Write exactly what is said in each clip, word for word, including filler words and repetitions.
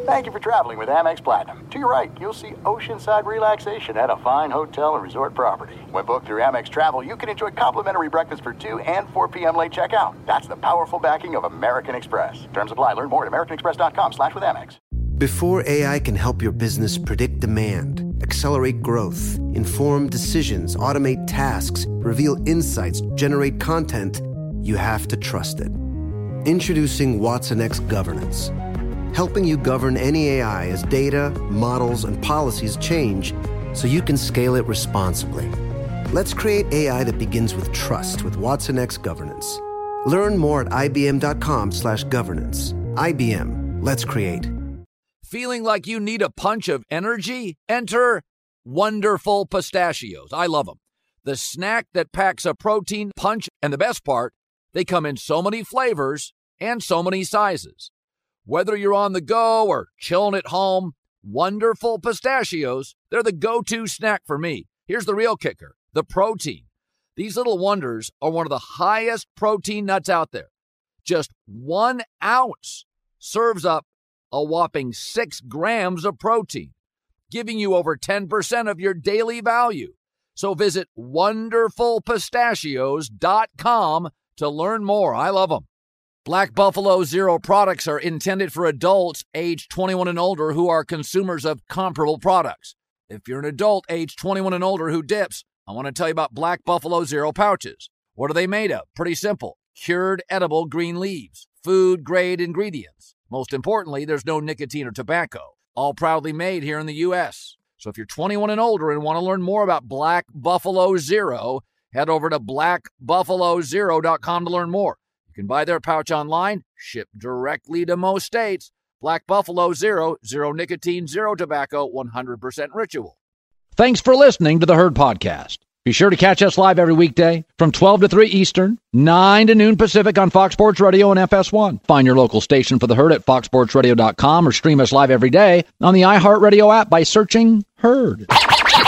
Thank you for traveling with Amex Platinum. To your right, you'll see oceanside relaxation at a fine hotel and resort property. When booked through Amex Travel, you can enjoy complimentary breakfast for two and four p.m. late checkout. That's the powerful backing of American Express. Terms apply. Learn more at americanexpress.com slash with Amex. Before A I can help your business predict demand, accelerate growth, inform decisions, automate tasks, reveal insights, generate content, you have to trust it. Introducing Watson X Governance, helping you govern any A I as data, models, and policies change so you can scale it responsibly. Let's create A I that begins with trust with Watson X Governance. Learn more at ibm.com slash governance. I B M. Let's create. Feeling like you need a punch of energy? Enter Wonderful Pistachios. I love them. The snack that packs a protein punch, and the best part, they come in so many flavors and so many sizes. Whether you're on the go or chilling at home, Wonderful Pistachios, they're the go-to snack for me. Here's the real kicker, the protein. These little wonders are one of the highest protein nuts out there. Just one ounce serves up a whopping six grams of protein, giving you over ten percent of your daily value. So visit wonderful pistachios dot com to learn more. I love them. Black Buffalo Zero products are intended for adults age twenty-one and older who are consumers of comparable products. If you're an adult age twenty-one and older who dips, I want to tell you about Black Buffalo Zero pouches. What are they made of? Pretty simple. Cured edible green leaves, food-grade ingredients. Most importantly, there's no nicotine or tobacco. All proudly made here in the U S. So if you're twenty-one and older and want to learn more about Black Buffalo Zero, head over to black buffalo zero dot com to learn more. You can buy their pouch online, shipped directly to most states. Black Buffalo Zero, zero nicotine, zero tobacco, one hundred percent ritual. Thanks for listening to the Herd Podcast. Be sure to catch us live every weekday from twelve to three Eastern, nine to noon Pacific on Fox Sports Radio and F S one. Find your local station for the Herd at fox sports radio dot com or stream us live every day on the iHeartRadio app by searching Herd. Now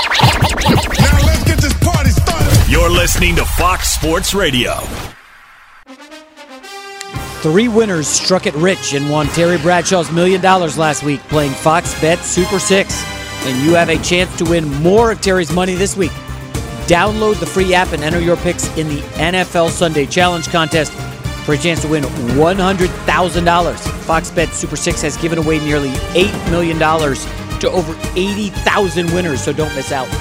let's get this party started. You're listening to Fox Sports Radio. Three winners struck it rich and won Terry Bradshaw's million dollars last week playing Fox Bet Super six. And you have a chance to win more of Terry's money this week. Download the free app and enter your picks in the N F L Sunday Challenge contest for a chance to win one hundred thousand dollars. Fox Bet Super six has given away nearly eight million dollars to over eighty thousand winners, so don't miss out.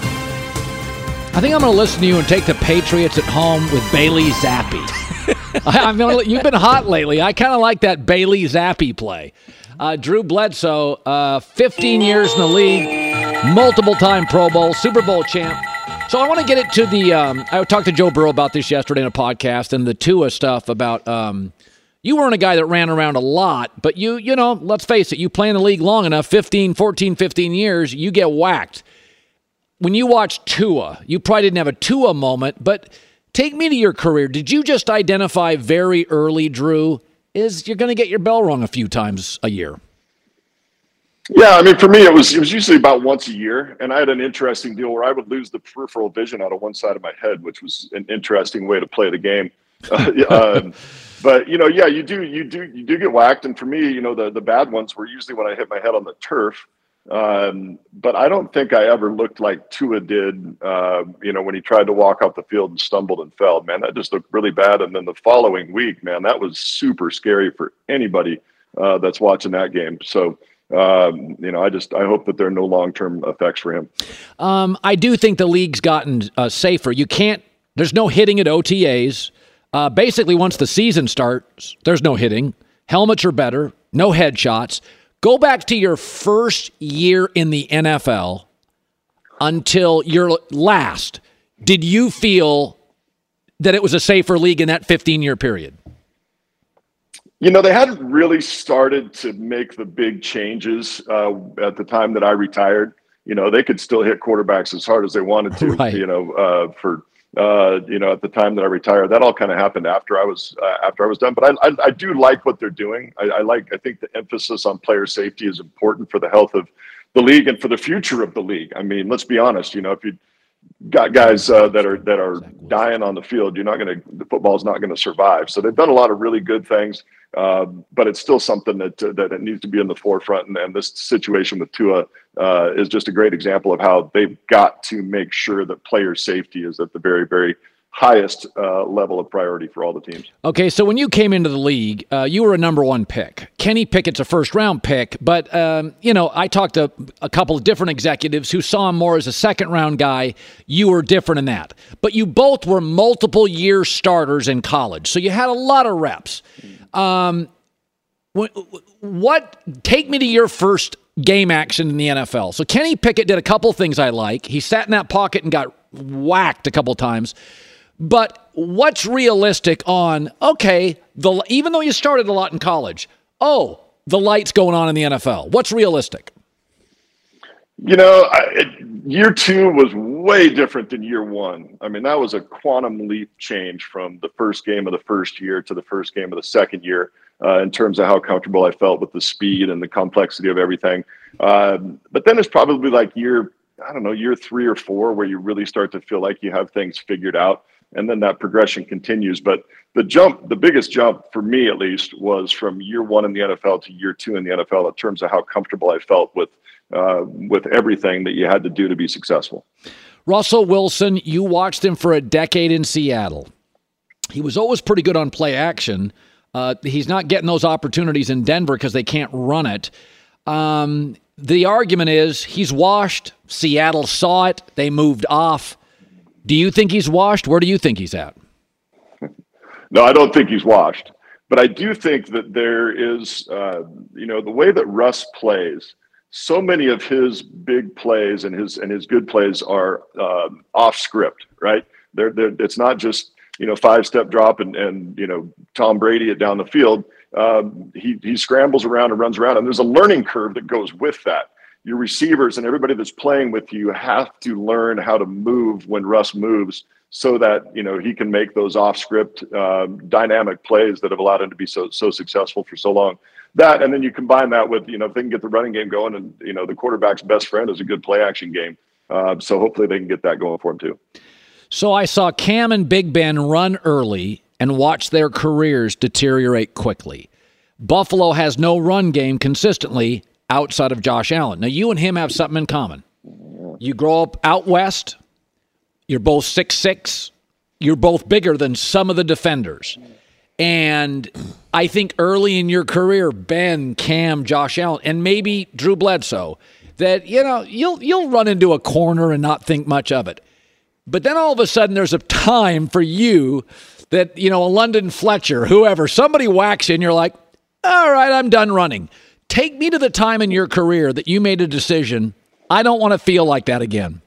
I think I'm going to listen to you and take the Patriots at home with Bailey Zappi. I'm gonna, you've been hot lately. I kind of like that Bailey Zappi play. Uh, Drew Bledsoe, uh, fifteen years in the league, multiple-time Pro Bowl, Super Bowl champ. So I want to get it to the um, – I talked to Joe Burrow about this yesterday in a podcast, and the Tua stuff about um, you weren't a guy that ran around a lot, but you, you know, let's face it, you play in the league long enough, fifteen, fourteen, fifteen years, you get whacked. When you watch Tua, you probably didn't have a Tua moment, but take me to your career. Did you just identify very early, Drew, is you're going to get your bell rung a few times a year? Yeah, I mean, for me, it was it was usually about once a year, and I had an interesting deal where I would lose the peripheral vision out of one side of my head, which was an interesting way to play the game. Uh, um, but you know, yeah, you do you do you do get whacked, and for me, you know, the the bad ones were usually when I hit my head on the turf. Um, but I don't think I ever looked like Tua did. Uh, you know, when he tried to walk off the field and stumbled and fell, man, that just looked really bad. And then the following week, man, that was super scary for anybody uh, that's watching that game. So. Um, you know, I just I hope that there are no long-term effects for him. Um, I do think the league's gotten uh, safer. You can't. There's no hitting at O T As. Uh, basically, once the season starts, there's no hitting. Helmets are better. No headshots. Go back to your first year in the N F L until your last. Did you feel that it was a safer league in that fifteen-year period? You know, they hadn't really started to make the big changes uh, at the time that I retired. You know, they could still hit quarterbacks as hard as they wanted to, right. you know, uh, for, uh, you know, at the time that I retired. That all kind of happened after I was uh, after I was done. But I, I, I do like what they're doing. I, I like I think the emphasis on player safety is important for the health of the league and for the future of the league. I mean, let's be honest, you know, if you got guys uh, that are that are dying on the field. You're not going to. The football's not going to survive. So they've done a lot of really good things, uh, but it's still something that uh, that it needs to be in the forefront. And, and this situation with Tua uh, is just a great example of how they've got to make sure that player safety is at the very, very highest uh, level of priority for all the teams. Okay, so when you came into the league, uh, you were a number one pick. Kenny Pickett's a first-round pick, but, um, you know, I talked to a couple of different executives who saw him more as a second-round guy. You were different in that. But you both were multiple-year starters in college, so you had a lot of reps. Um, what? Take me to your first game action in the N F L. So Kenny Pickett did a couple things I like. He sat in that pocket and got whacked a couple times. But what's realistic on, okay, the even though you started a lot in college, oh, the light's going on in the N F L. What's realistic? You know, I, it, year two was way different than year one. I mean, that was a quantum leap change from the first game of the first year to the first game of the second year uh, in terms of how comfortable I felt with the speed and the complexity of everything. Um, but then it's probably like year, I don't know, year three or four where you really start to feel like you have things figured out. And then that progression continues. But the jump, the biggest jump for me at least, was from year one in the N F L to year two in the N F L in terms of how comfortable I felt with uh, with everything that you had to do to be successful. Russell Wilson, you watched him for a decade in Seattle. He was always pretty good on play action. Uh, he's not getting those opportunities in Denver because they can't run it. Um, the argument is he's washed. Seattle saw it. They moved off. Do you think he's washed? Where do you think he's at? No, I don't think he's washed. But I do think that there is, uh, you know, the way that Russ plays, so many of his big plays and his and his good plays are uh, off script, right? They're, they're, it's not just, you know, five-step drop and, and, you know, Tom Brady it down the field. Um, he, he scrambles around and runs around, and there's a learning curve that goes with that. Your receivers and everybody that's playing with you have to learn how to move when Russ moves so that, you know, he can make those off script um, dynamic plays that have allowed him to be so, so successful for so long. That, and then you combine that with, you know, if they can get the running game going, and, you know, the quarterback's best friend is a good play action game. Uh, so hopefully they can get that going for him too. So I saw Cam and Big Ben run early and watch their careers deteriorate quickly. Buffalo has no run game consistently outside of Josh Allen. Now, you and him have something in common. You grow up out west. You're both six six. You're both bigger than some of the defenders. And I think early in your career, Ben, Cam, Josh Allen, and maybe Drew Bledsoe, that, you know, you'll you'll run into a corner and not think much of it. But then all of a sudden there's a time for you that, you know, a London Fletcher, whoever, somebody whacks you and you're like, all right, I'm done running. Take me to the time in your career that you made a decision. I don't want to feel like that again.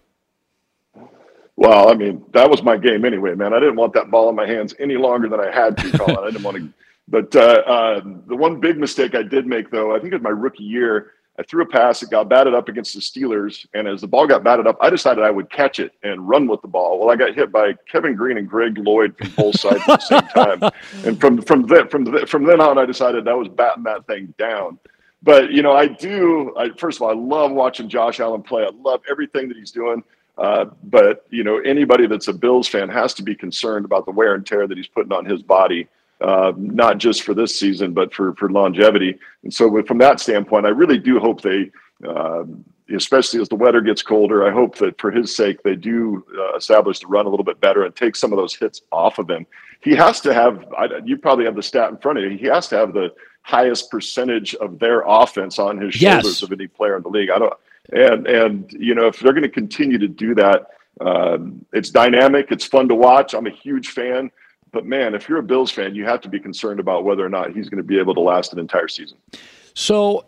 Well, I mean, that was my game anyway, man. I didn't want that ball in my hands any longer than I had to, Colin. I didn't want to. But uh, uh, the one big mistake I did make, though, I think it was my rookie year, I threw a pass. It got batted up against the Steelers. And as the ball got batted up, I decided I would catch it and run with the ball. Well, I got hit by Kevin Green and Greg Lloyd from both sides at the same time. And from, from, then, from, the, from then on, I decided I was batting that thing down. But, you know, I do, I, first of all, I love watching Josh Allen play. I love everything that he's doing. Uh, but, you know, anybody that's a Bills fan has to be concerned about the wear and tear that he's putting on his body, uh, not just for this season, but for, for longevity. And so with, from that standpoint, I really do hope they, uh, especially as the weather gets colder, I hope that for his sake, they do uh, establish the run a little bit better and take some of those hits off of him. He has to have, I, you probably have the stat in front of you, he has to have the highest percentage of their offense on his shoulders yes. of any player in the league. I don't, and, and, you know, if they're going to continue to do that, um, it's dynamic. It's fun to watch. I'm a huge fan, but man, if you're a Bills fan, you have to be concerned about whether or not he's going to be able to last an entire season. So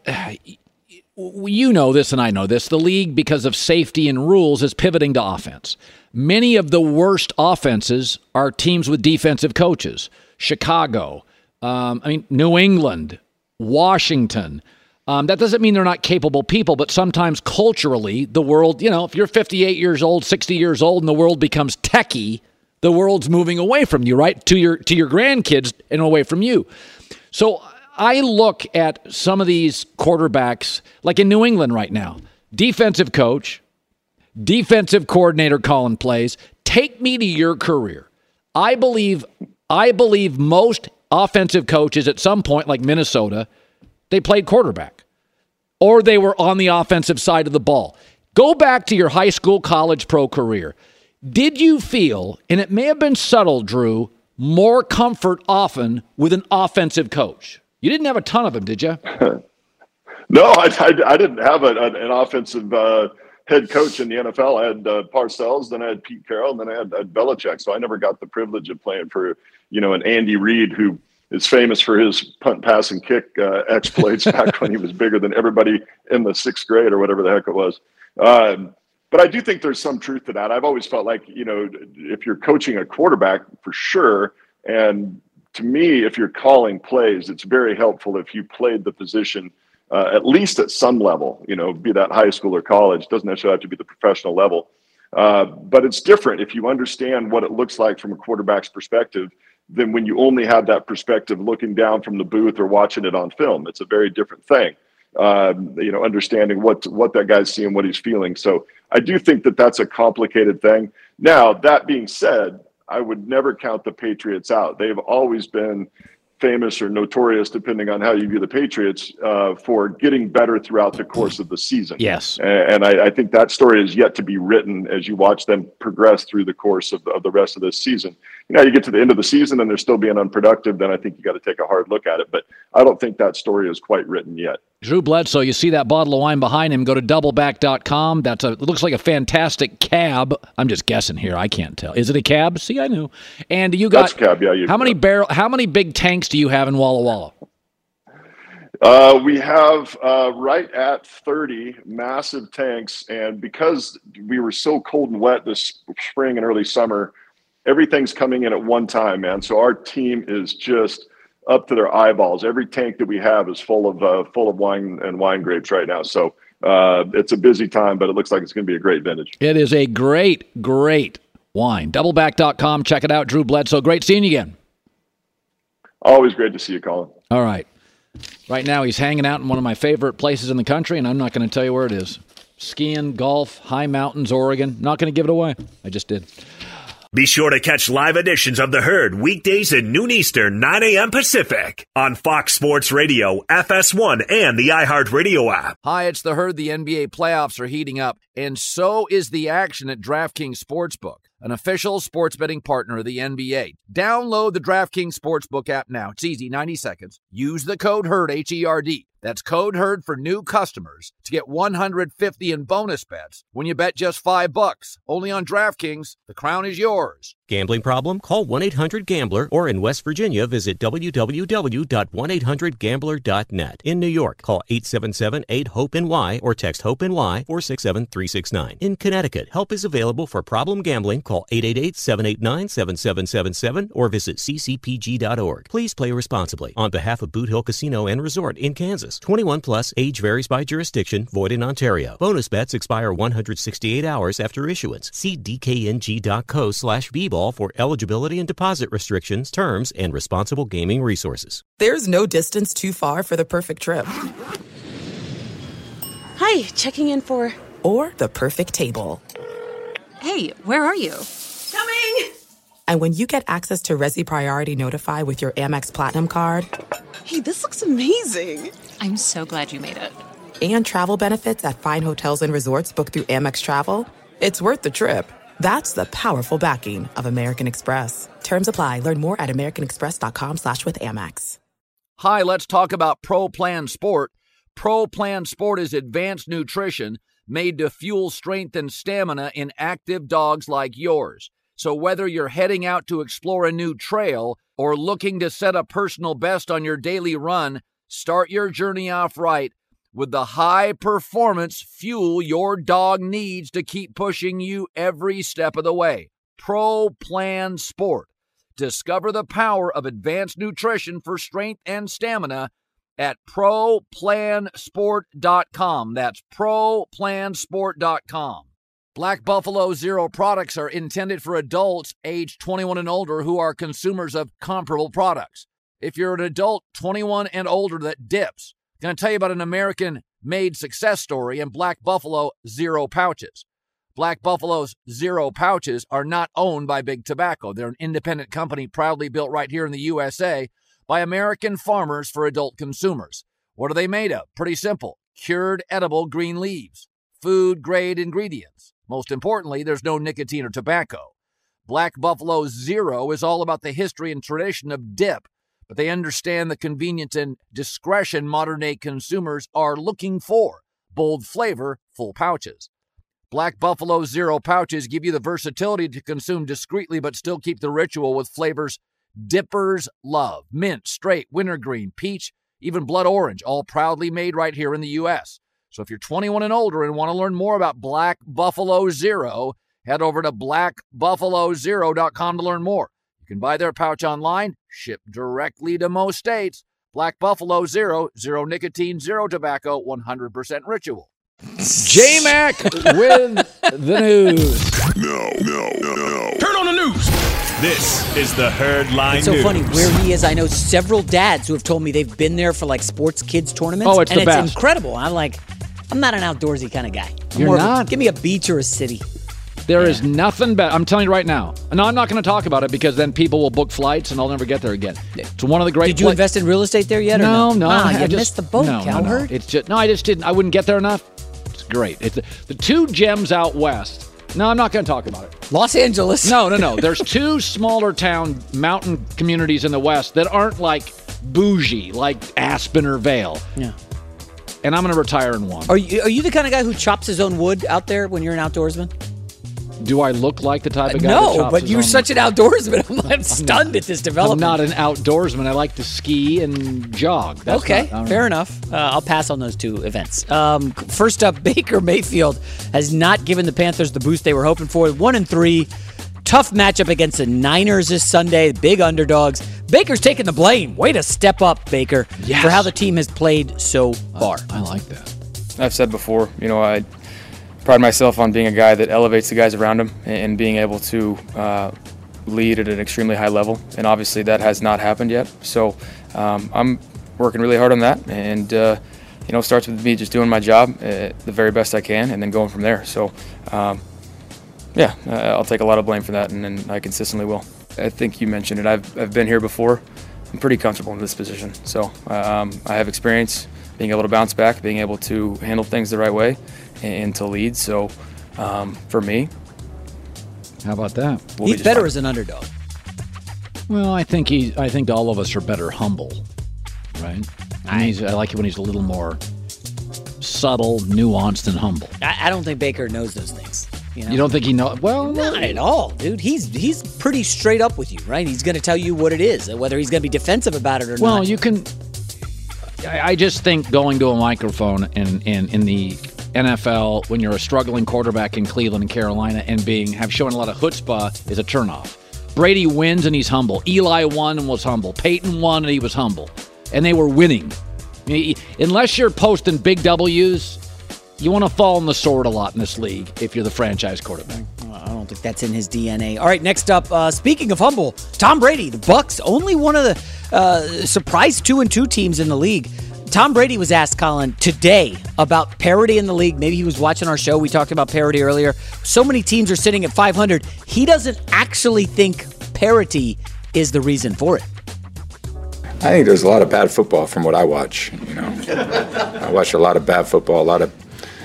you know this, and I know this, the league, because of safety and rules, is pivoting to offense. Many of the worst offenses are teams with defensive coaches. Chicago, um, I mean, New England, Washington. Um, that doesn't mean they're not capable people, but sometimes culturally, the world, you know, if you're fifty-eight years old, sixty years old, and the world becomes techie, the world's moving away from you, right? To your to your grandkids and away from you. So I look at some of these quarterbacks, like in New England right now, defensive coach, defensive coordinator calling plays. Take me to your career. I believe I believe most offensive coaches at some point, like Minnesota, they played quarterback. Or they were on the offensive side of the ball. Go back to your high school, college, pro career. Did you feel, and it may have been subtle, Drew, more comfort often with an offensive coach? You didn't have a ton of them, did you? No, I, I, I didn't have a, an, an offensive uh, head coach in the N F L. I had uh, Parcells, then I had Pete Carroll, and then I had, I had Belichick. So I never got the privilege of playing for, you know, an Andy Reid who is famous for his punt, pass, and kick uh, exploits back when he was bigger than everybody in the sixth grade or whatever the heck it was. Um, but I do think there's some truth to that. I've always felt like, you know, if you're coaching a quarterback, for sure, and to me, if you're calling plays, it's very helpful if you played the position uh, at least at some level, you know, be that high school or college. It doesn't necessarily have to be the professional level. Uh, but it's different if you understand what it looks like from a quarterback's perspective than when you only have that perspective looking down from the booth or watching it on film. It's a very different thing, um, you know, understanding what what that guy's seeing, what he's feeling. So I do think that that's a complicated thing. Now, that being said, I would never count the Patriots out. They've always been famous or notorious, depending on how you view the Patriots, uh, for getting better throughout the course of the season. Yes. And, and I, I think that story is yet to be written as you watch them progress through the course of the, of the rest of this season. You know, you get to the end of the season and they're still being unproductive, then I think you got to take a hard look at it. But I don't think that story is quite written yet. Drew Bledsoe, you see that bottle of wine behind him, go to doubleback dot com. That's a, it looks like a fantastic cab. I'm just guessing here. I can't tell. Is it a cab? See, I knew. And you got, That's a cab, yeah. You, how many barrel, how many big tanks do you have in Walla Walla? Uh, we have uh, right at thirty massive tanks. And because we were so cold and wet this spring and early summer, everything's coming in at one time, man. So our team is just up to their eyeballs. Every tank that we have is full of uh, full of wine and wine grapes right now. So uh, it's a busy time, but it looks like it's going to be a great vintage. It is a great, great wine. doubleback dot com. Check it out. Drew Bledsoe. Great seeing you again. Always great to see you, Colin. All right. Right now he's hanging out in one of my favorite places in the country, and I'm not going to tell you where it is. Skiing, golf, high mountains, Oregon. Not going to give it away. I just did. Be sure to catch live editions of The Herd weekdays at noon Eastern, nine a.m. Pacific on Fox Sports Radio, F S one, and the iHeartRadio app. Hi, it's The Herd. The N B A playoffs are heating up, and so is the action at DraftKings Sportsbook, an official sports betting partner of the N B A. Download the DraftKings Sportsbook app now. It's easy, ninety seconds. Use the code HERD, H E R D. That's code HERD for new customers to get one hundred fifty in bonus bets when you bet just five bucks. Only on DraftKings. The crown is yours. Gambling problem? Call one eight hundred gambler, or in West Virginia, visit w w w dot one eight hundred gambler dot net. In New York, call eight seven seven, eight, hope N Y or text HOPE-NY four six seven, three six nine. In Connecticut, help is available for problem gambling. Call eight eight eight, seven eight nine, seven seven seven seven or visit c c p g dot org. Please play responsibly. On behalf of Boot Hill Casino and Resort in Kansas, twenty-one plus, age varies by jurisdiction, void in Ontario. Bonus bets expire one hundred sixty-eight hours after issuance. See d k n g dot co slash b ball for eligibility and deposit restrictions, terms, and responsible gaming resources. There's no distance too far for the perfect trip. Hi, checking in for... Or the perfect table. Hey, where are you? Coming! And when you get access to Resi Priority Notify with your Amex Platinum card... Hey, this looks amazing. I'm so glad you made it. And travel benefits at fine hotels and resorts booked through Amex Travel, it's worth the trip. That's the powerful backing of American Express. Terms apply. Learn more at americanexpress.com slash with Amex. Hi, let's talk about Pro Plan Sport. Pro Plan Sport is advanced nutrition made to fuel strength and stamina in active dogs like yours. So whether you're heading out to explore a new trail or looking to set a personal best on your daily run, start your journey off right with the high-performance fuel your dog needs to keep pushing you every step of the way. Pro Plan Sport. Discover the power of advanced nutrition for strength and stamina at pro plan sport dot com. That's pro plan sport dot com. Black Buffalo Zero products are intended for adults age twenty-one and older who are consumers of comparable products. If you're an adult twenty-one and older that dips, I'm going to tell you about an American-made success story in Black Buffalo Zero pouches. Black Buffalo's Zero pouches are not owned by Big Tobacco. They're an independent company proudly built right here in the U S A by American farmers for adult consumers. What are they made of? Pretty simple. Cured edible green leaves. Food-grade ingredients. Most importantly, there's no nicotine or tobacco. Black Buffalo Zero is all about the history and tradition of dip, but they understand the convenience and discretion modern-day consumers are looking for. Bold flavor, full pouches. Black Buffalo Zero pouches give you the versatility to consume discreetly but still keep the ritual with flavors dippers love. Mint, straight, wintergreen, peach, even blood orange, all proudly made right here in the U S. So if you're twenty-one and older and want to learn more about Black Buffalo Zero, head over to black buffalo zero dot com to learn more. You can buy their pouch online, ship directly to most states. Black Buffalo Zero, zero nicotine, zero tobacco, one hundred percent ritual. J-Mac with the news. No, no, no, no. Turn on the news. This is the Herd Line It's so News. funny where he is. I know several dads who have told me they've been there for like sports kids tournaments. Oh, it's and the it's best. incredible. I'm like, I'm not an outdoorsy kind of guy. I'm You're more of a- not? give me a beach or a city. There Yeah. is nothing better. I'm telling you right now. No, I'm not going to talk about it because then people will book flights and I'll never get there again. It's one of the great. Did you pla- invest in real estate there yet? Or No, no, no. Ah, I you just- missed the boat, no, no, no. Cowherd. It's just no. I just didn't. I wouldn't get there enough. It's great. It's the two gems out west. No, I'm not going to talk about it. Los Angeles. No, no, no. There's two smaller town mountain communities in the west that aren't like bougie, like Aspen or Vail. Yeah. And I'm going to retire in one. Are you are you the kind of guy who chops his own wood out there when you're an outdoorsman? Do I look like the type of guy that No, chops but his you're own- such an outdoorsman. I'm, I'm stunned at this I'm development. not an outdoorsman. I like to ski and jog. That's okay, not- I don't fair know. enough. Uh, I'll pass on those two events. Um, first up, Baker Mayfield has not given the Panthers the boost they were hoping for. One and three. Tough matchup against the Niners this Sunday. Big underdogs. Baker's taking the blame. Way to step up, Baker, Yes. for how the team has played so far. I like that. I've said before, you know, I pride myself on being a guy that elevates the guys around him and being able to uh, lead at an extremely high level. And obviously that has not happened yet. So um, I'm working really hard on that. And, uh, you know, it starts with me just doing my job uh, the very best I can and then going from there. So, um, yeah, uh, I'll take a lot of blame for that, and, and I consistently will. I think you mentioned it. I've, I've been here before. I'm pretty comfortable in this position. So um, I have experience being able to bounce back, being able to handle things the right way, and to lead. So um, for me, How about that? we'll be He's just better fine. as an underdog. Well, I think he. I think all of us are better humble, right? I, he's, I like it when he's a little more subtle, nuanced, and humble. I, I don't think Baker knows those things. You know? You don't think he knows? Well, Not at all, dude. He's he's pretty straight up with you, right? He's going to tell you what it is, whether he's going to be defensive about it or well, not. you can. I, I just think going to a microphone in, in in the N F L when you're a struggling quarterback in Cleveland and Carolina and being have shown a lot of chutzpah is a turnoff. Brady wins and he's humble. Eli won and was humble. Peyton won and he was humble, and they were winning. I mean, unless you're posting big W's, you want to fall on the sword a lot in this league if you're the franchise quarterback. I don't think that's in his D N A. All right, next up, uh, speaking of humble, Tom Brady, the Bucks, only one of the uh, surprise two and two teams in the league. Tom Brady was asked, Colin, today about parity in the league. Maybe he was watching our show. We talked about parity earlier. So many teams are sitting at five hundred. He doesn't actually think parity is the reason for it. I think there's a lot of bad football from what I watch. You know, I watch a lot of bad football, a lot of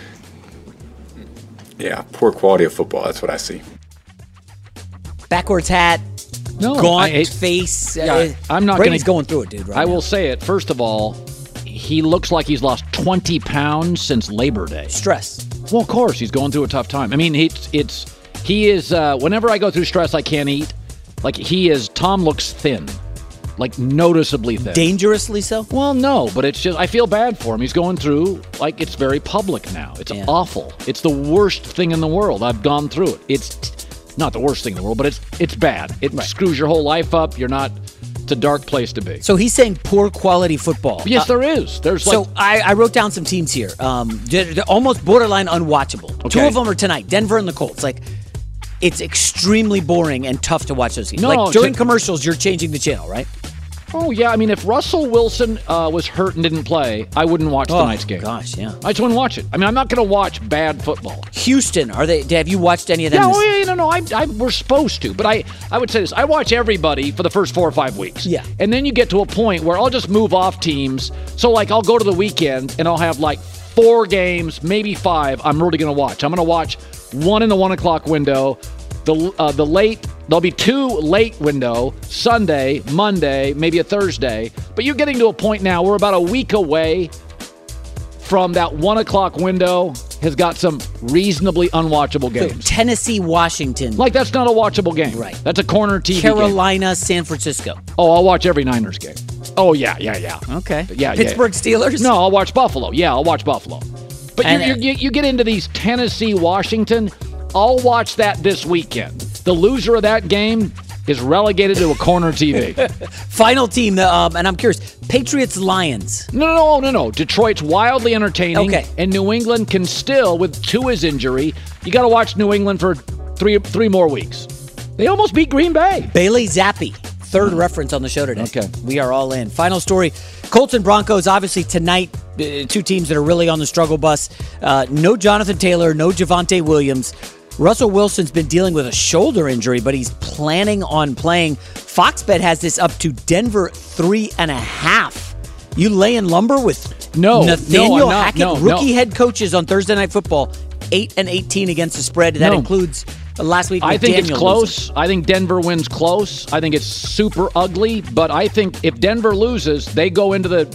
yeah, poor quality of football. That's what I see. Backwards hat, No, gaunt I- face. Yeah, uh, I'm not Brady's gonna, going through it, dude. Right I now. will say it. First of all, he looks like he's lost twenty pounds since Labor Day. Stress. Well, of course, he's going through a tough time. I mean, it's it's he is. Uh, whenever I go through stress, I can't eat. Like he is. Tom looks thin, like noticeably thin. Dangerously so? Well, no, but it's just I feel bad for him. He's going through like it's very public now. It's Yeah. awful. It's the worst thing in the world. I've gone through it. It's t- not the worst thing in the world, but it's it's bad. It Right. screws your whole life up. You're not. It's a dark place to be. So he's saying poor quality football. Yes, Uh, there is. There's So like I, I wrote down some teams here. Um, they're, they're almost borderline unwatchable. Two Okay. of them are tonight. Denver and the Colts. Like, it's extremely boring and tough to watch those games. No, like during to- commercials, you're changing the channel, right? Oh, yeah. I mean, if Russell Wilson uh, was hurt and didn't play, I wouldn't watch oh, tonight's game. gosh, yeah. I just wouldn't watch it. I mean, I'm not going to watch bad football. Houston, are they? Have you watched any of them? Yeah, this- oh, yeah, no, no. I, I, we're supposed to. But I, I would say this. I watch everybody for the first four or five weeks. Yeah. And then you get to a point where I'll just move off teams. So, like, I'll go to the weekend and I'll have, like, four games, maybe five I'm really going to watch. I'm going to watch one in the one o'clock window, the uh, the late, there'll be two late window, Sunday, Monday, maybe a Thursday. But you're getting to a point now, we're about a week away from that one o'clock window has got some reasonably unwatchable games. So Tennessee, Washington. Like, that's not a watchable game. Right. That's a corner T V Carolina, game. San Francisco. Oh, I'll watch every Niners game. Oh, yeah, yeah, yeah. Okay. Yeah, Pittsburgh yeah. Steelers? No, I'll watch Buffalo. Yeah, I'll watch Buffalo. But And, you, you, you get into these Tennessee, Washington, I'll watch that this weekend. The loser of that game is relegated to a corner T V. Final team, um, and I'm curious, Patriots, Lions. No, no, no, no, no. Detroit's wildly entertaining. Okay. And New England can still, with Tua's injury, you got to watch New England for three three more weeks. They almost beat Green Bay. Bailey Zappi, third reference on the show today. Okay. We are all in. Final story, Colts and Broncos, obviously tonight, uh, two teams that are really on the struggle bus. Uh, no Jonathan Taylor, no Javonte Williams. Russell Wilson's been dealing with a shoulder injury, but he's planning on playing. Fox Bet has this up to Denver three and a half. You laying lumber with no, Nathaniel no, I'm not. Hackett, No, rookie no. head coaches on Thursday Night Football, eight and eighteen against the spread. That No. includes last week. I think Daniel it's close. losing. I think Denver wins close. I think it's super ugly, but I think if Denver loses, they go into the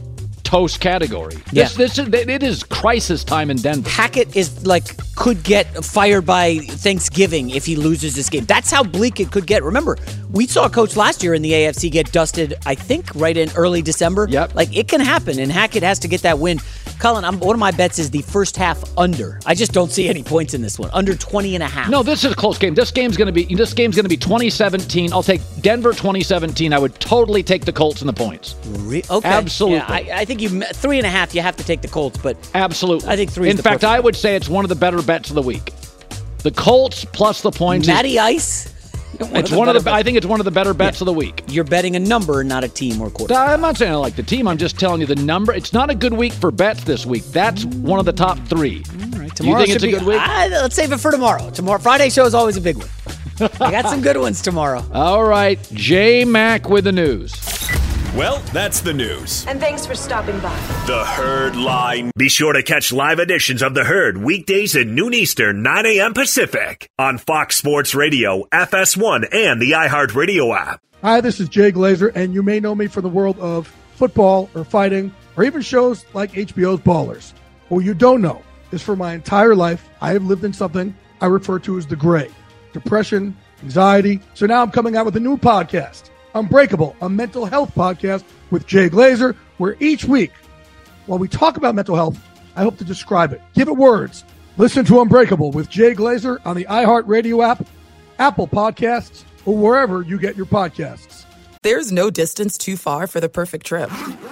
toast category. Yeah. This, this is, it is crisis time in Denver. Hackett is like could get fired by Thanksgiving if he loses this game. That's how bleak it could get. Remember, we saw a coach last year in the A F C get dusted, I think, right in early December. Yep. Like, it can happen, and Hackett has to get that win. Colin, I'm, one of my bets is the first half under. I just don't see any points in this one. Under twenty and a half. No, this is a close game. This game's going to be this game's going to be twenty seventeen. I'll take Denver twenty seventeen. I would totally take the Colts in the points. Re- okay. Absolutely. Yeah, I, I think you three and a half. You have to take the Colts, but Absolutely. I think three. Is In the fact, perfect. I would say it's one of the better bets of the week. The Colts plus the points. Matty is, Ice. It's one of the. I think it's one of the better bets yeah. of the week. You're betting a number, not a team or quarterback. I'm not saying I like the team. I'm just telling you the number. It's not a good week for bets this week. That's one of the top three. All right, tomorrow you think it's a be, good week? Uh, let's save it for tomorrow. Tomorrow, Friday show is always a big one. I got some good ones tomorrow. All right, J Mac with the news. Well, that's the news. And thanks for stopping by. The Herd Line. Be sure to catch live editions of The Herd weekdays at noon Eastern, nine a.m. Pacific on Fox Sports Radio, F S one, and the iHeartRadio app. Hi, this is Jay Glazer, and you may know me from the world of football or fighting or even shows like H B O's Ballers. What you don't know is for my entire life, I have lived in something I refer to as the gray. Depression, anxiety. So now I'm coming out with a new podcast, Unbreakable, a mental health podcast with Jay Glazer, where each week, while we talk about mental health, I hope to describe it. Give it words. Listen to Unbreakable with Jay Glazer on the iHeartRadio app, Apple Podcasts, or wherever you get your podcasts. There's no distance too far for the perfect trip.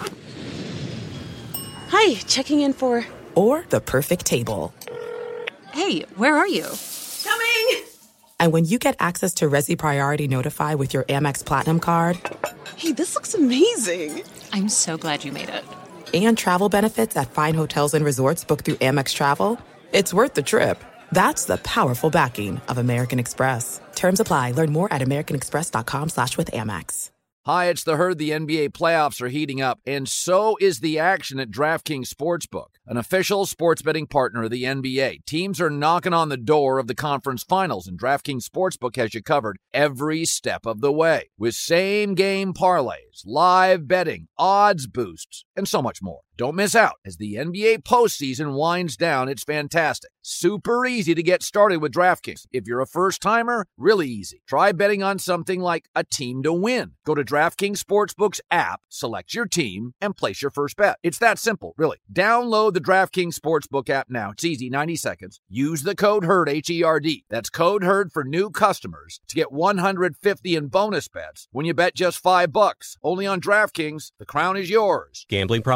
Hi, checking in for... Or the perfect table. Hey, where are you? Coming! And when you get access to Resi Priority Notify with your Amex Platinum card... Hey, this looks amazing. I'm so glad you made it. And travel benefits at fine hotels and resorts booked through Amex Travel, it's worth the trip. That's the powerful backing of American Express. Terms apply. Learn more at americanexpress.com slash with Amex. Hi, it's The Herd. The N B A playoffs are heating up, and so is the action at DraftKings Sportsbook, an official sports betting partner of the N B A. Teams are knocking on the door of the conference finals, and DraftKings Sportsbook has you covered every step of the way with same-game parlays, live betting, odds boosts, and so much more. Don't miss out as the N B A postseason winds down. It's fantastic. Super easy to get started with DraftKings. If you're a first-timer, really easy. Try betting on something like a team to win. Go to DraftKings Sportsbook's app, select your team, and place your first bet. It's that simple, really. Download the DraftKings Sportsbook app now. It's easy, ninety seconds. Use the code HERD, H E R D. That's code HERD for new customers to get one hundred fifty in bonus bets when you bet just five bucks. Only on DraftKings. The crown is yours. Gambling problem? Call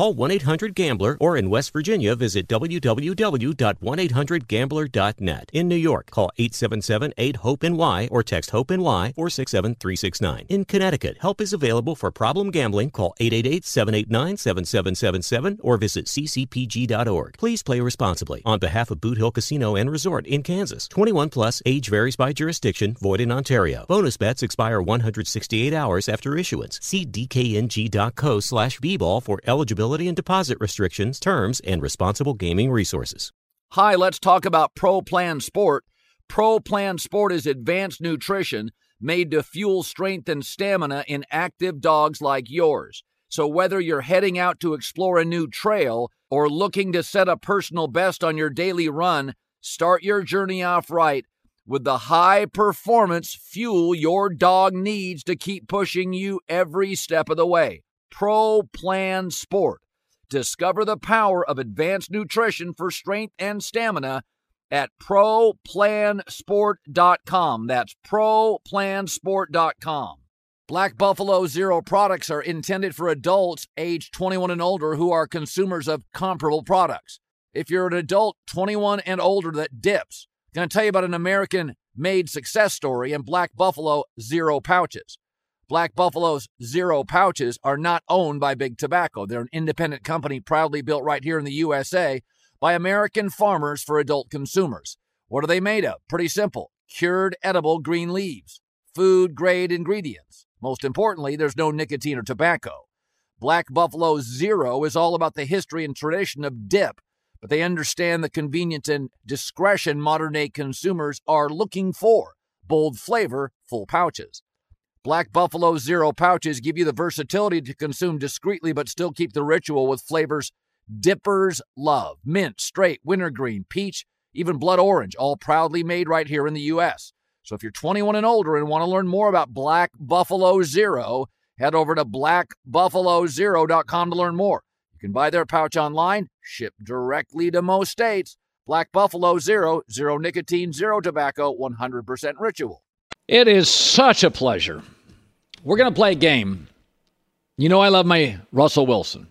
Call one eight hundred gambler or in West Virginia, visit w w w dot one eight hundred gambler dot net. In New York, call eight seven seven eight hope N Y or text HOPE-NY four six seven three six nine. In Connecticut, help is available for problem gambling. Call eight eight eight, seven eight nine, seven seven seven seven or visit c c p g dot org. Please play responsibly. On behalf of Boot Hill Casino and Resort in Kansas, twenty-one plus, age varies by jurisdiction, void in Ontario. Bonus bets expire one hundred sixty-eight hours after issuance. See d k n g dot co slash b ball for eligibility and deposit restrictions, terms, and responsible gaming resources. Hi, let's talk about Pro Plan Sport. Pro Plan Sport is advanced nutrition made to fuel strength and stamina in active dogs like yours. So whether you're heading out to explore a new trail or looking to set a personal best on your daily run, start your journey off right with the high-performance fuel your dog needs to keep pushing you every step of the way. Pro Plan Sport. Discover the power of advanced nutrition for strength and stamina at pro plan sport dot com. That's pro plan sport dot com. Black Buffalo Zero products are intended for adults age twenty-one and older who are consumers of comparable products. If you're an adult twenty-one and older that dips, I'm going to tell you about an American-made success story in Black Buffalo Zero pouches. Black Buffalo's Zero pouches are not owned by Big Tobacco. They're an independent company proudly built right here in the U S A by American farmers for adult consumers. What are they made of? Pretty simple. Cured edible green leaves. Food-grade ingredients. Most importantly, there's no nicotine or tobacco. Black Buffalo Zero is all about the history and tradition of dip, but they understand the convenience and discretion modern-day consumers are looking for. Bold flavor, full pouches. Black Buffalo Zero pouches give you the versatility to consume discreetly but still keep the ritual with flavors dippers love. Mint, straight, wintergreen, peach, even blood orange, all proudly made right here in the U S. So if you're twenty-one and older and want to learn more about Black Buffalo Zero, head over to black buffalo zero dot com to learn more. You can buy their pouch online, shipped directly to most states. Black Buffalo Zero, zero nicotine, zero tobacco, one hundred percent ritual. It is such a pleasure. We're going to play a game. You know I love my Russell Wilson.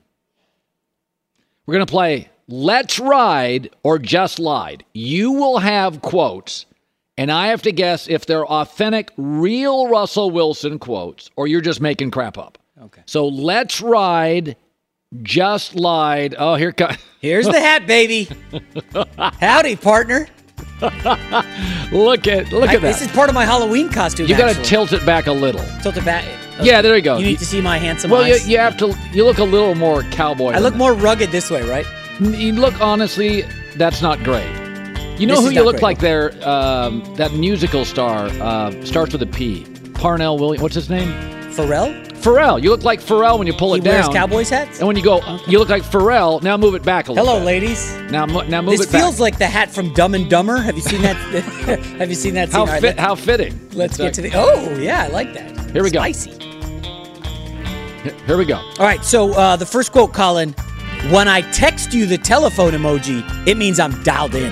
We're going to play Let's Ride or Just Lied. You will have quotes, and I have to guess if they're authentic, real Russell Wilson quotes, or you're just making crap up. Okay. So Let's Ride, Just Lied. Oh, here comes. Here's the hat, baby. Howdy, partner. look at look I, at that. This is part of my Halloween costume. You got to tilt it back a little. Tilt it back. Okay. Yeah, there you go. You need to see my handsome well, eyes. Well, you, you have to. You look a little more cowboy. I look that. more rugged this way, right? You look, honestly, that's not great. You know this who you look great. like there? Um, that musical star uh, starts with a P. Parnell Williams. What's his name? Pharrell? Pharrell. You look like Pharrell when you pull he it down. He wears Cowboys hats? And when you go, okay. You look like Pharrell. Now move it back a little Hello, bit. ladies. Now, now move this it back. This feels like the hat from Dumb and Dumber. Have you seen that? Have you seen that scene? How, right, fit, how fitting. Let's it's get like, to the... Oh, yeah, I like that. Here we Spicy. go. Here we go. All right, so uh, the first quote, Colin. When I text you the telephone emoji, it means I'm dialed in.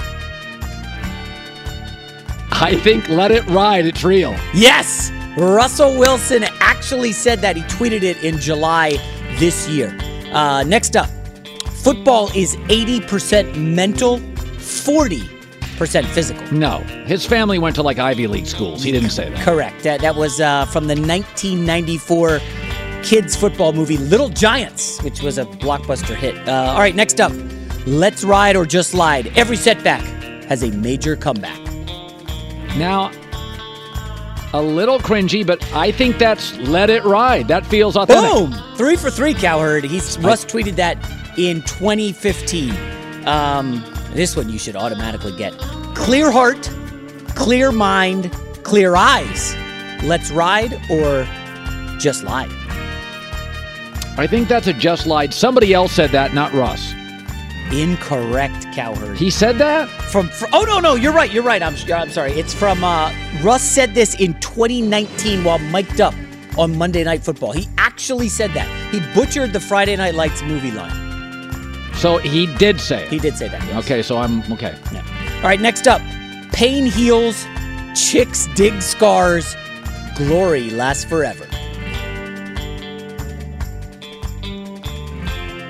I think let it ride. It's real. Yes! Russell Wilson actually said that. He tweeted it in July this year. Uh, next up, football is eighty percent mental, forty percent physical. No. His family went to like Ivy League schools. He didn't say that. Correct. That, that was uh, from the nineteen ninety-four kids football movie Little Giants, which was a blockbuster hit. Uh, all right, next up, Let's Ride or Just Lied. Every setback has a major comeback. Now, a little cringy, but I think that's Let It Ride. That feels authentic. Boom! Three for three, Cowherd. He's Russ tweeted that in twenty fifteen. Um, this one you should automatically get. Clear heart, clear mind, clear eyes. Let's Ride or Just Lied. I think that's a Just Lied. Somebody else said that, not Russ. Incorrect, Cowherd. He said that? From, from Oh, no, no, you're right, you're right. I'm, I'm sorry. It's from, uh, Russ said this in twenty nineteen while mic'd up on Monday Night Football. He actually said that. He butchered the Friday Night Lights movie line. So he did say it? He did say that, yes. Okay, so I'm, okay. Yeah. All right, next up. Pain heals, chicks dig scars, glory lasts forever.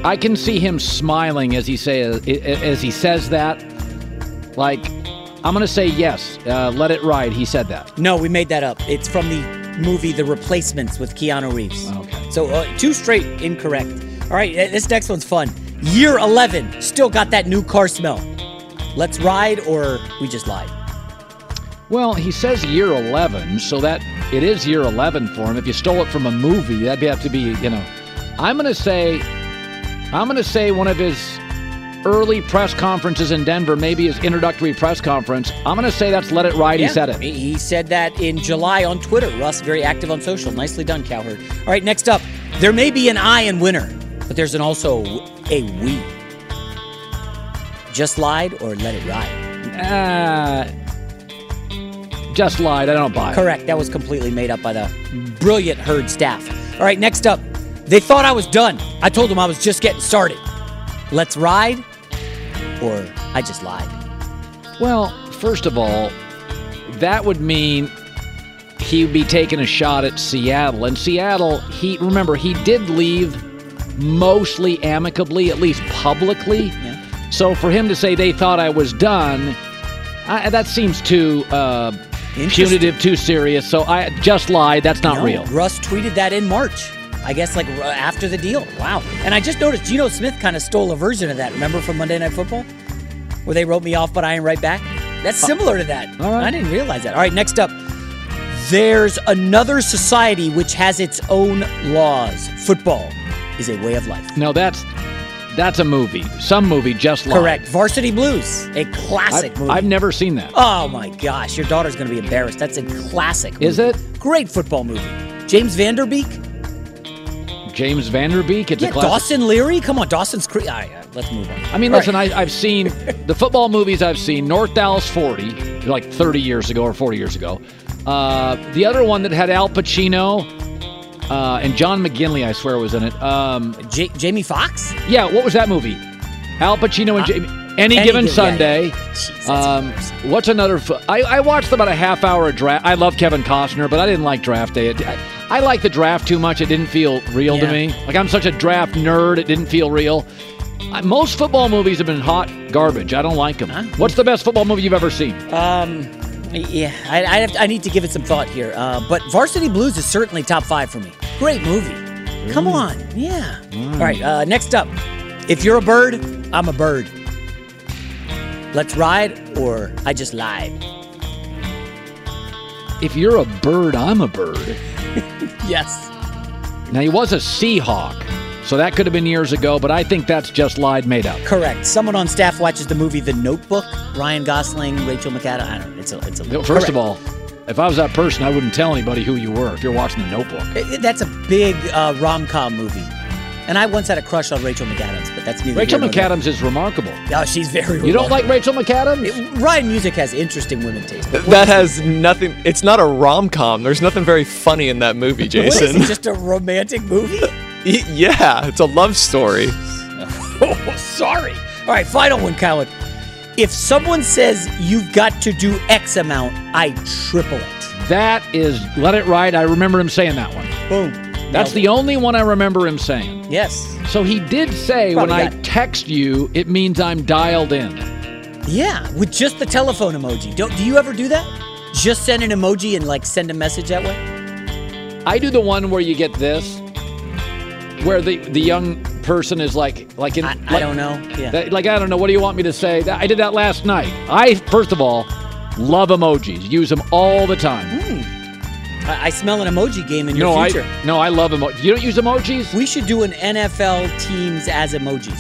I can see him smiling as he say as he says that. Like, I'm going to say yes. Uh, let it ride. He said that. No, we made that up. It's from the movie The Replacements with Keanu Reeves. Okay. So uh, two straight incorrect. All right, this next one's fun. Year eleven, still got that new car smell. Let's ride, or we just lied? Well, he says year eleven, so that it is year eleven for him. If you stole it from a movie, that'd have to be, you know. I'm going to say, I'm going to say one of his early press conferences in Denver, maybe his introductory press conference. I'm going to say that's Let It Ride. Yeah, he said it. He said that in July on Twitter. Russ, very active on social. Nicely done, Cowherd. All right, next up. There may be an I in winner, but there's an also a we. Just lied or let it ride? Uh, just lied. I don't buy it. Correct. That was completely made up by the brilliant Herd staff. All right, next up. They thought I was done. I told them I was just getting started. Let's ride, or I just lied? Well, first of all, that would mean he'd be taking a shot at Seattle. And Seattle, he remember, he did leave mostly amicably, at least publicly. Yeah. So for him to say they thought I was done, I, that seems too uh, punitive, too serious. So I just lied. That's not no, real. Russ tweeted that in March. I guess like after the deal. Wow. And I just noticed Geno Smith kind of stole a version of that. Remember from Monday Night Football? Where they wrote me off, but I ain't right back? That's similar to that. All right. I didn't realize that. All right, next up. There's another society which has its own laws. Football is a way of life. No, that's that's a movie. Some movie just lied. Correct. Varsity Blues, a classic I've, movie. I've never seen that. Oh, my gosh. Your daughter's going to be embarrassed. That's a classic movie. Is it? Great football movie. James Vanderbeek. James Vanderbeek. It's yeah, a classic. Dawson Leary. Come on, Dawson's Creek. All right, all right, let's move on. I mean, All listen, right. I, I've seen the football movies I've seen. North Dallas forty, like thirty years ago or forty years ago. Uh, the other one that had Al Pacino uh, and John McGinley, I swear, was in it. Um, J- Jamie Foxx? Yeah, what was that movie? Al Pacino and uh, Jamie. Any, any Given give, Sunday. Yeah, yeah. Jeez, um, what's another? Fo- I, I watched about a half hour of draft. I love Kevin Costner, but I didn't like Draft Day. It, I, I like the draft too much. It didn't feel real yeah. to me. Like, I'm such a draft nerd. It didn't feel real. I, most football movies have been hot garbage. I don't like them. Huh? What's the best football movie you've ever seen? Um, yeah, I I, have to, I need to give it some thought here. Uh, but Varsity Blues is certainly top five for me. Great movie. Mm. Come on, yeah. Mm. All right, uh, next up. If you're a bird, I'm a bird. Let's ride, or I just lied. If you're a bird, I'm a bird. Yes. Now, he was a Seahawk, so that could have been years ago, but I think that's just lied made up. Correct. Someone on staff watches the movie The Notebook. Ryan Gosling, Rachel McAdams. I don't know. It's a, it's a little. First correct. of all, if I was that person, I wouldn't tell anybody who you were if you're watching The Notebook. It, that's a big uh, rom-com movie. And I once had a crush on Rachel McAdams, but that's neither Rachel here nor McAdams there. is remarkable. Oh, she's very remarkable. You don't like Rachel McAdams? It, Ryan Music has interesting women taste. That has nothing. It's not a rom-com. There's nothing very funny in that movie, Jason. What is it, just a romantic movie? Yeah, it's a love story. Oh, sorry. All right, final one, Coward. If someone says you've got to do X amount, I triple it. That is Let It Ride. I remember him saying that one. Boom. That's the only one I remember him saying. Yes. So he did say, Probably when I that. text you, it means I'm dialed in. Yeah, with just the telephone emoji. Don't, do you ever do that? Just send an emoji and, like, send a message that way? I do the one where you get this, where the, the young person is like... like in, I, like, I don't know. Yeah. That, like, I don't know, what do you want me to say? I did that last night. I, first of all, love emojis. Use them all the time. Mm. I, I smell an emoji game in your no, future. I, no, I love emojis. You don't use emojis? We should do an N F L teams as emojis.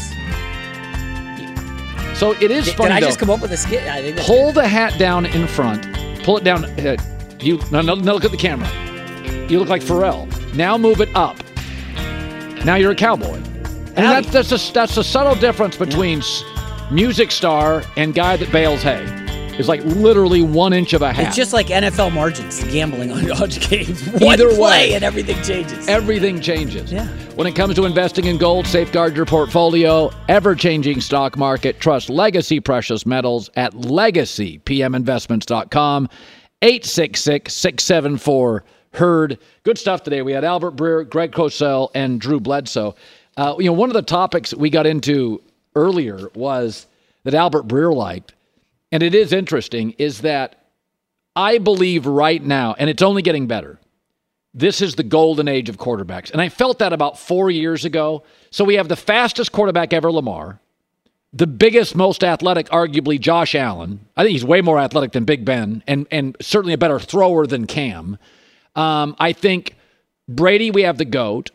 So it is Did, funny, did I though. just come up with a skit? I think that's Pull good. the hat down in front. Pull it down. Uh, you no, no, no, look at the camera. You look like Pharrell. Now move it up. Now you're a cowboy. And that's that's a, that's a subtle difference between yeah. music star and guy that bales hay. It's like literally one inch of a hat. It's just like N F L margins, gambling on on games. One Either play way, and everything changes. Everything changes. Yeah. When it comes to investing in gold, safeguard your portfolio. Ever-changing stock market. Trust Legacy Precious Metals at legacy p m investments dot com. eight six six, six seven four, H E R D. Good stuff today. We had Albert Breer, Greg Cosell, and Drew Bledsoe. Uh, you know, one of the topics we got into earlier was that Albert Breer liked, and it is interesting, is that I believe right now, and it's only getting better, this is the golden age of quarterbacks. And I felt that about four years ago. So we have the fastest quarterback ever, Lamar. The biggest, most athletic, arguably, Josh Allen. I think he's way more athletic than Big Ben, and, and certainly a better thrower than Cam. Um, I think Brady, we have the GOAT.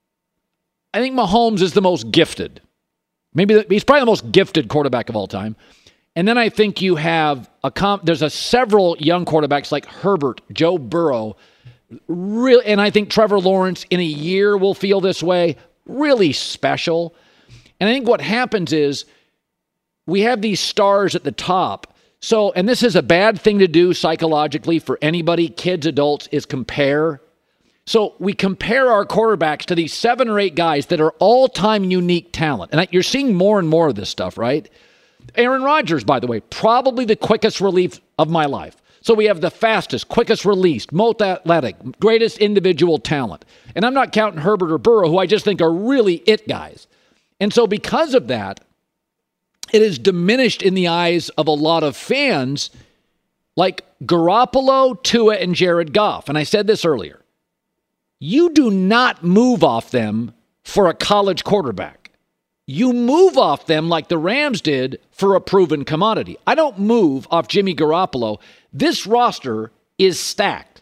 I think Mahomes is the most gifted. Maybe the, he's probably the most gifted quarterback of all time. And then I think you have a comp, there's a several young quarterbacks like Herbert, Joe Burrow, really, and I think Trevor Lawrence in a year will feel this way, really special. And I think what happens is we have these stars at the top. So, and this is a bad thing to do psychologically for anybody, kids, adults, is compare. So we compare our quarterbacks to these seven or eight guys that are all-time unique talent. And you're seeing more and more of this stuff, right? Aaron Rodgers, by the way, probably the quickest relief of my life. So we have the fastest, quickest released, most athletic, greatest individual talent. And I'm not counting Herbert or Burrow, who I just think are really it guys. And so because of that, it is diminished in the eyes of a lot of fans like Garoppolo, Tua, and Jared Goff. And I said this earlier. You do not move off them for a college quarterback. You move off them like the Rams did for a proven commodity. I don't move off Jimmy Garoppolo. This roster is stacked.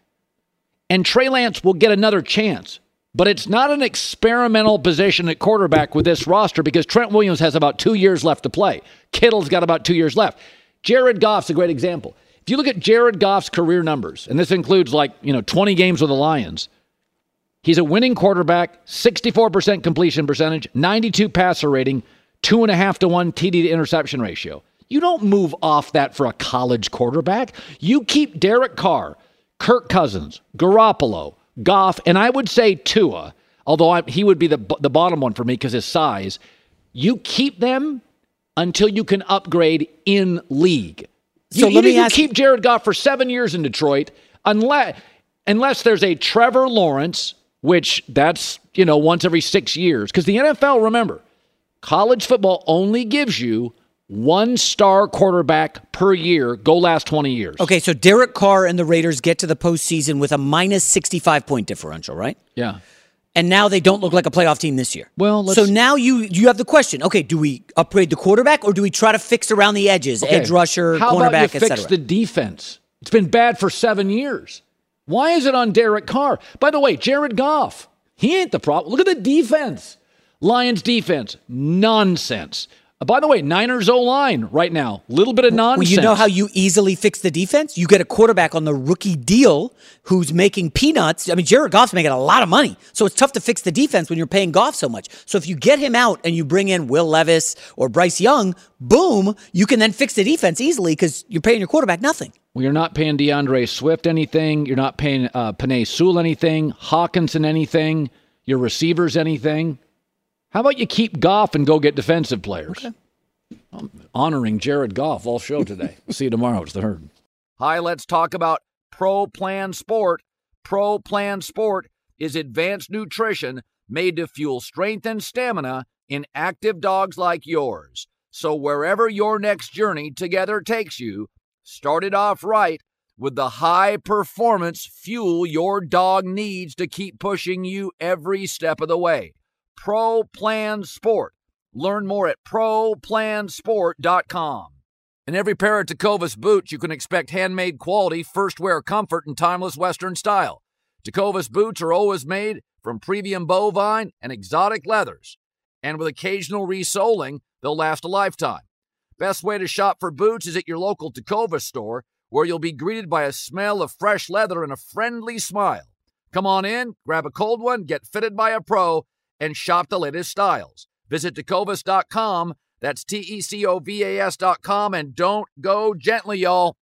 And Trey Lance will get another chance. But it's not an experimental position at quarterback with this roster because Trent Williams has about two years left to play. Kittle's got about two years left. Jared Goff's a great example. If you look at Jared Goff's career numbers, and this includes like, you know, twenty games with the Lions, he's a winning quarterback, sixty-four percent completion percentage, ninety-two passer rating, two and a half to one T D to interception ratio. You don't move off that for a college quarterback. You keep Derek Carr, Kirk Cousins, Garoppolo, Goff, and I would say Tua, although I, he would be the the bottom one for me because his size. You keep them until you can upgrade in league. So you, let you, me you ask keep Jared Goff for seven years in Detroit unless unless there's a Trevor Lawrence, which that's, you know, once every six years. Because the N F L, remember, college football only gives you one star quarterback per year, go last twenty years. Okay, so Derek Carr and the Raiders get to the postseason with a minus sixty-five point differential, right? Yeah. And now they don't look like a playoff team this year. Well, let's... So now you you have the question, okay, do we upgrade the quarterback or do we try to fix around the edges, okay. edge rusher, How cornerback, about you et cetera? fix the defense? It's been bad for seven years. Why is it on Derek Carr? By the way, Jared Goff, he ain't the problem. Look at the defense. Lions defense, nonsense. Uh, by the way, Niners O-line right now, little bit of nonsense. Well, you know how you easily fix the defense? You get a quarterback on the rookie deal who's making peanuts. I mean, Jared Goff's making a lot of money, so it's tough to fix the defense when you're paying Goff so much. So if you get him out and you bring in Will Levis or Bryce Young, boom, you can then fix the defense easily because you're paying your quarterback nothing. Well, you're not paying DeAndre Swift anything. You're not paying uh, Penei Sewell anything, Hawkinson anything, your receivers anything. How about you keep Goff and go get defensive players? Okay. I'm honoring Jared Goff all show today. See you tomorrow. It's the Herd. Hi, let's talk about Pro Plan Sport. Pro Plan Sport is advanced nutrition made to fuel strength and stamina in active dogs like yours. So wherever your next journey together takes you, start it off right with the high-performance fuel your dog needs to keep pushing you every step of the way. Pro Plan Sport. Learn more at pro plan sport dot com. In every pair of Tecovas boots, you can expect handmade quality, first-wear comfort, and timeless Western style. Tecovas boots are always made from premium bovine and exotic leathers. And with occasional resoling, they'll last a lifetime. Best way to shop for boots is at your local Tecovas store, where you'll be greeted by a smell of fresh leather and a friendly smile. Come on in, grab a cold one, get fitted by a pro, and shop the latest styles. Visit Tecovas dot com. That's T E C O V A S dot com. And don't go gently, y'all.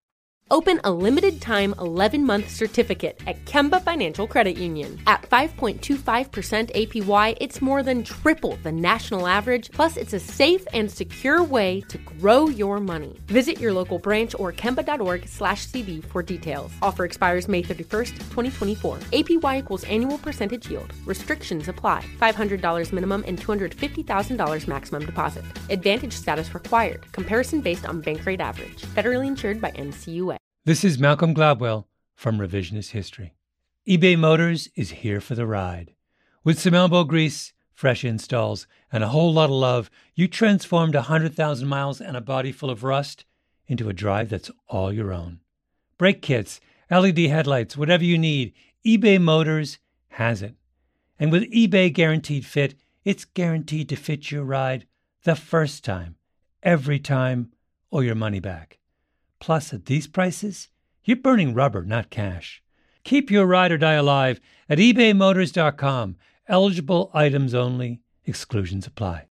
Open a limited-time eleven-month certificate at Kemba Financial Credit Union. At five point two five percent A P Y, it's more than triple the national average, plus it's a safe and secure way to grow your money. Visit your local branch or kemba.org slash CD for details. Offer expires May thirty-first, twenty twenty-four. A P Y equals annual percentage yield. Restrictions apply. five hundred dollars minimum and two hundred fifty thousand dollars maximum deposit. Advantage status required. Comparison based on bank rate average. Federally insured by N C U A. This is Malcolm Gladwell from Revisionist History. eBay Motors is here for the ride. With some elbow grease, fresh installs, and a whole lot of love, you transformed one hundred thousand miles and a body full of rust into a drive that's all your own. Brake kits, L E D headlights, whatever you need, eBay Motors has it. And with eBay Guaranteed Fit, it's guaranteed to fit your ride the first time, every time, or your money back. Plus, at these prices, you're burning rubber, not cash. Keep your ride or die alive at ebay motors dot com. Eligible items only. Exclusions apply.